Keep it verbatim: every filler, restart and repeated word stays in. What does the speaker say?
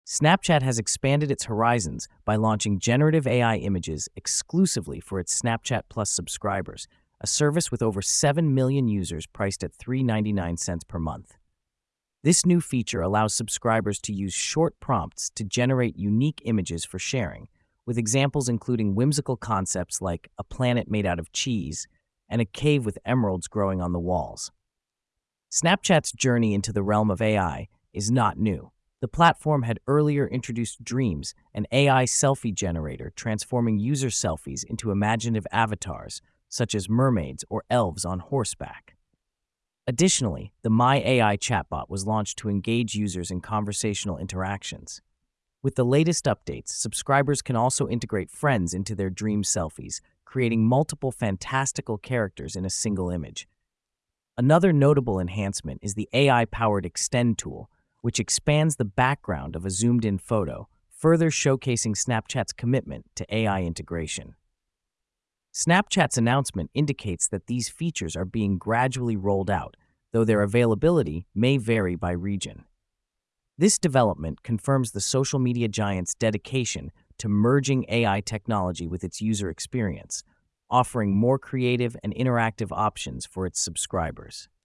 Snapchat has expanded its horizons by launching generative A I images exclusively for its Snapchat Plus subscribers, a service with over seven million users priced at three dollars and ninety-nine cents per month. This new feature allows subscribers to use short prompts to generate unique images for sharing, with examples including whimsical concepts like a planet made out of cheese and a cave with emeralds growing on the walls. Snapchat's journey into the realm of A I is not new. The platform had earlier introduced Dreams, an A I selfie generator transforming user selfies into imaginative avatars, such as mermaids or elves on horseback. Additionally, the My A I chatbot was launched to engage users in conversational interactions. With the latest updates, subscribers can also integrate friends into their dream selfies, creating multiple fantastical characters in a single image. Another notable enhancement is the A I-powered Extend tool, which expands the background of a zoomed-in photo, further showcasing Snapchat's commitment to A I integration. Snapchat's announcement indicates that these features are being gradually rolled out, though their availability may vary by region. This development confirms the social media giant's dedication to merging A I technology with its user experience, offering more creative and interactive options for its subscribers.